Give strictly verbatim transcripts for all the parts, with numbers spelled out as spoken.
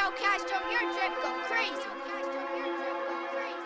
Castro, your drip go crazy. Castro, your drip go crazy.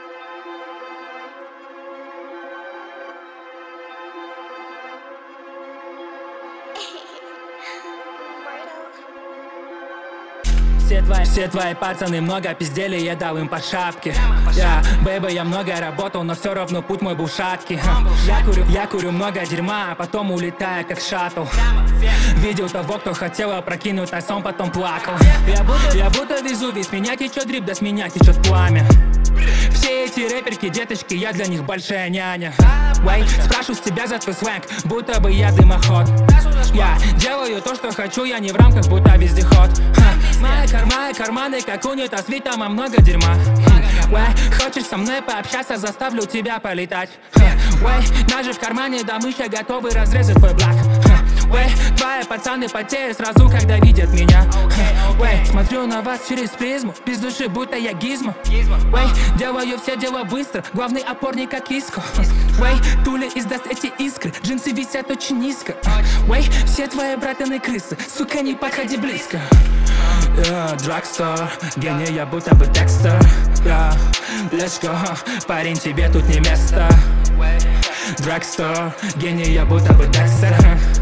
Все твои, все твои пацаны много пиздели, я дал им по шапке. Я, бэйба, я много работал, но все равно путь мой был шаткий. Я курю, я курю много дерьма, а потом улетаю как шаттл. Видел того, кто хотел опрокинуть, а сам потом плакал. Я будто, я будто Везувий, с меня течет дрип, да с меня течет пламя. Все эти рэперки, деточки, я для них большая няня. Вей, спрашиваю с тебя за твой сленг, будто бы я дымоход. Я делаю то, что хочу, я не в рамках, будто вездеход. Ха, мои карманы, карманы, как унитаз, ведь там много дерьма. Вей, хочешь со мной пообщаться, заставлю тебя полетать. Вей, ножи в кармане, да мы ще готовы разрезать твой блак. Вей, твои пацаны потеют сразу, когда видят меня. Вей, смотрю на вас через призму, без души, будто я гизмо. Вей, делаю все дела быстро, главный опорник как Иско. Вей, Туля издаст эти искры, джинсы висят очень низко. Вей, все твои братаны крысы, сука, не подходи близко. Yeah, Drugstore, гений, я будто бы Декстер. Yeah, let's go, парень, тебе тут не место. Drugstore, гений, я будто бы Декстер.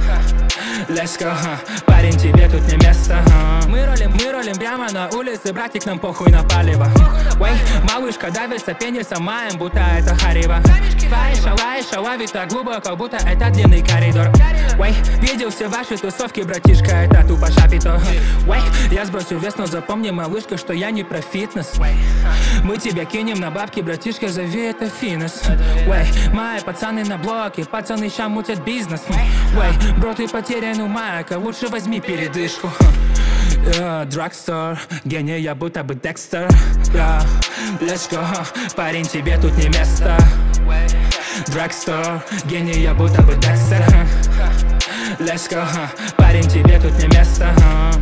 Let's go, парень, тебе тут не место. Мы ролим, мы ролим прямо на улице, братик, нам похуй на палево. Вей, малышка давится пенисом маем, будто это Харива. Твои шалаи, шалавит так глубоко, будто это длинный коридор. Вей, видел все ваши тусовки, братишка, это тупо шапито. Вей, я сбросил вес, но запомни, малышка, что я не про фитнес. Мы тебя кинем на бабки, братишка, зови это финес. Вей, мои пацаны на блоке, пацаны ща мутят бизнес. Вей, бро, ты потерян у майка, лучше возьми передышку. Yeah, Drugstore, гений, я будто бы Декстер. Yeah, let's go, парень, тебе тут не место. Drugstore, гений, я будто бы Декстер. Let's go, парень, тебе тут не место.